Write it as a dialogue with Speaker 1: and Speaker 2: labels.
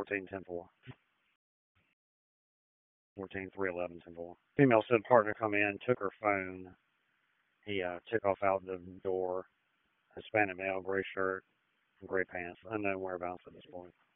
Speaker 1: 14-10-4. 14-3-11-10-4. Female said partner come in, took her phone. He took off out the door. Hispanic male, gray shirt, gray pants. Unknown whereabouts at this point.